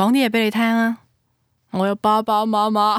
講啲嘢俾你聽啊！我有爸爸媽媽。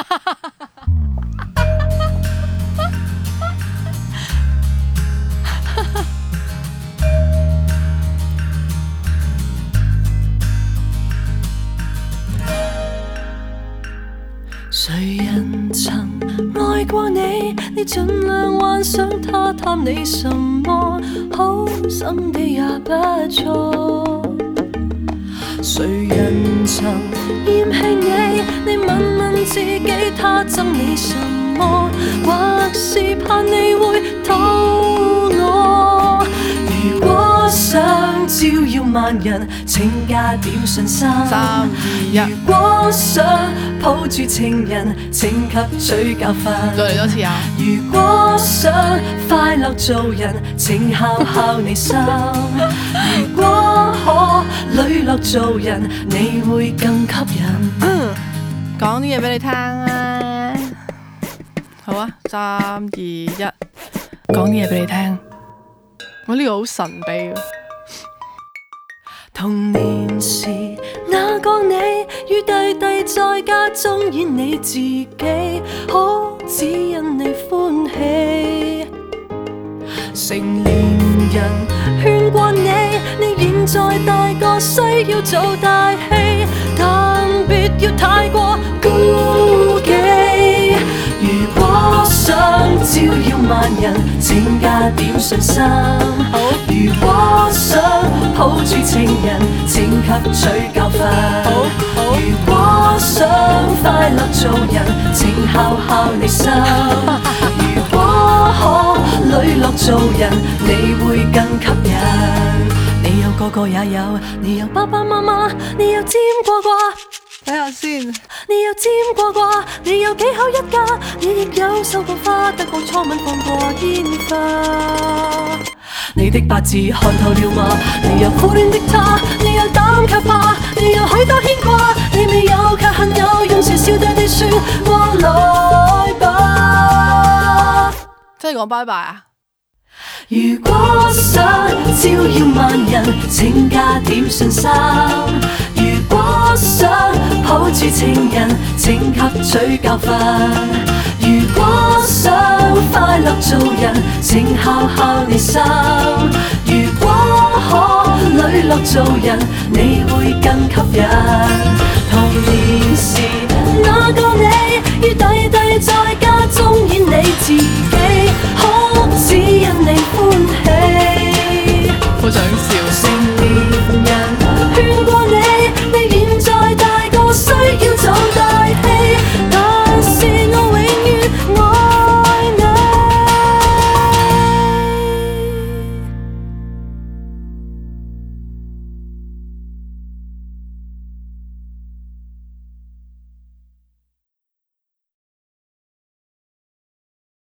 誰人曾愛過你？你盡量幻想他貪你什麼，好心地也不錯。誰人曾嫌棄你？你問問自己，他憎你什麼？或是怕你會討我？如果想照耀萬人，請加點信心。 3、2、1。 如果想抱住情人，請吸取教訓。 再嚟多次啊！ 如果想快樂做人，請孝孝你心。如果可磊落做人，你會更吸引。 講啲嘢俾你聽啊！好啊，3、2、1，講啲嘢俾你聽。我呢個好神秘啊！ 童年時那個你，與弟弟在家中演你自己，可只因你歡喜。成年人勸過你，你現在大個需要做大戲，但別要太過孤寂。如果想照耀萬人，請加點信心。如果想抱住情人，請吸取教訓。如果想快樂做人，請孝孝你心。如果可磊落做人，你會更吸引。你有個個也有，你有爸爸媽媽，你有沾過啩？ 睇下先。 你有沾過啩？你有幾口一家？你亦有收過花，得過初吻，放過煙花。你的八字看透了嗎？你有苦戀的他，你有膽卻怕，你有許多牽掛，你未有卻很有，用笑笑對你說過來吧。 真係講拜拜啊！ 如果想照耀萬人，請加點信心。如果想抱住情人，請吸取教訓。如果想快樂做人，請孝孝你心。如果可磊落做人，你會更吸引。